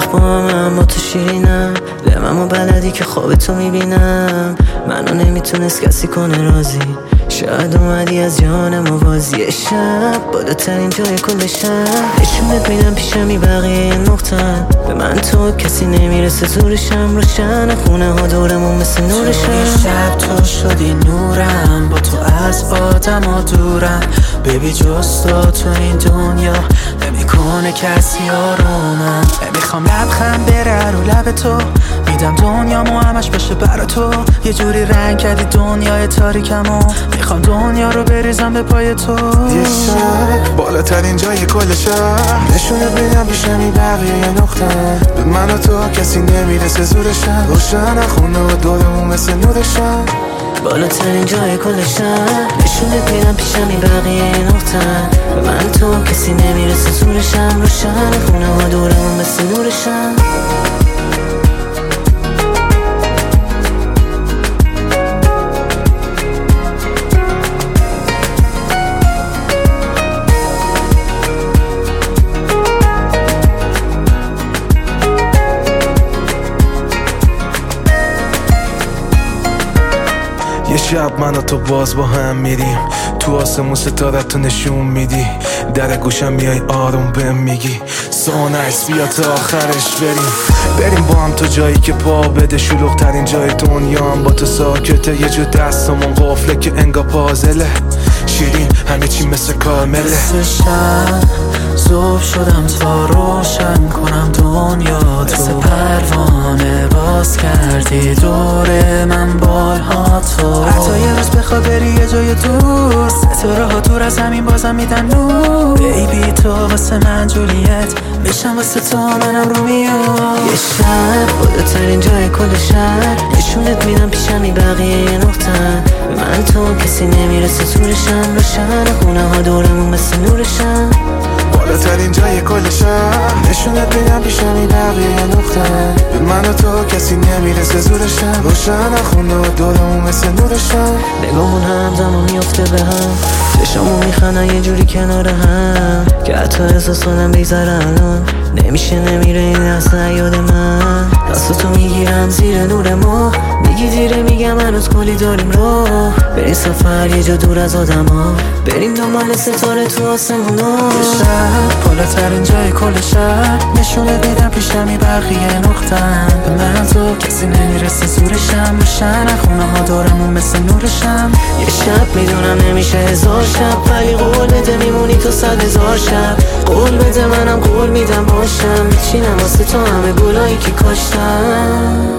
وقت با من با تو شیرینم، به من بلدی که خواب تو میبینم. منو نمیتونست کسی کنه راضی، شاید اومدی از جان موازی. شب بالاترین جای کل شب، نشونت میدم پیشمی بقیه نقطن. به من تو کسی نمیرسه زورشم، روشن خونه ها دورمون مثل نورشم. شب تو شدی نورم، با تو از آدم ها دورم. ببی جز تو این دنیا نمیکنه کسی آرومم. نمیخوام لبخند بره رو لب تو، میدم دنیامو همش بشه برا تو. یه جوری رنگ کردی دنیای تاریکمو، میخوام دنیا رو بریزم به پای تو. یه شب بالاترین جای کل شب، نشونت میدم پیشمی بقیه یه نقطه. به من و تو کسی نمیرسه زورشم، روشن خونه و دورمون مثل نورشم. بالاترین جای کل شب، نشونت میدم پیشمی بقیه نقطه. به من تو کسی نمیرسه زورشم، روشن خونه ها دورمون مثل نورشم. یه شب من و تو باز با هم میریم تو آسمون، ستارت تو نشون میدی. در گوشم میای آروم بهم میگی so nice، بیا تا آخرش بریم با هم تو جایی که پا بده. شلوغ ترین جای دنیا هم با تو ساکته، یه جو دستمون قفله که انگا پازله. شیرین همه چی مثل کارمله. مثل شب زوب شدم تا روشن کنم دنیا تو. مثل پروانه باز کردی دور من بالها تو. حتی یه روز بخوا بری یه جای دور، ستاره ها دور از همین بازم میدن نور. بیبی تو واسه من جولیت، میشم واسه تو منم رومیو. یه شب بالاترین جای کل شهر، نشونت میدم پیشمی بقیه نقطن. به من تو کسی نمیرسه زورشم، روشن خونه ها دورمون مثل نورشم. بالاترین جای کل شهر، نشونت میدم پیشمی بقیه نقطه. به من و تو کسی نمیرسه زورشم، روشن خونه و دورمون مثل نورشم. نگامون همزمان میفته به هم، چشامون میخندن یه جوری کنار هم که حتی احساس کنم بیزاره الان. نمیشه نمیره این لحظه یاد من، دستاتو میگیرم زیر نور ما. میگی دیره میگم هنوز کلی داریم راه، بریم سفر یه جا دور از آدم ها، بریم دنبال ستاره تو آسمون ها. شب بالاترین جای کل شهر، نشونت میدم پیشمی بقیه نقطن. به من تو کسی نمیرسه زورشم، روشن خونه ها دورمون مثل نورشم. یه شب میدونم نمیشه هزار شب، ولی قول بده میمونی تو 100,000 شب. قول بده منم قول میدم باشم، میچینم واسه تو همه گلایی که کاشتم.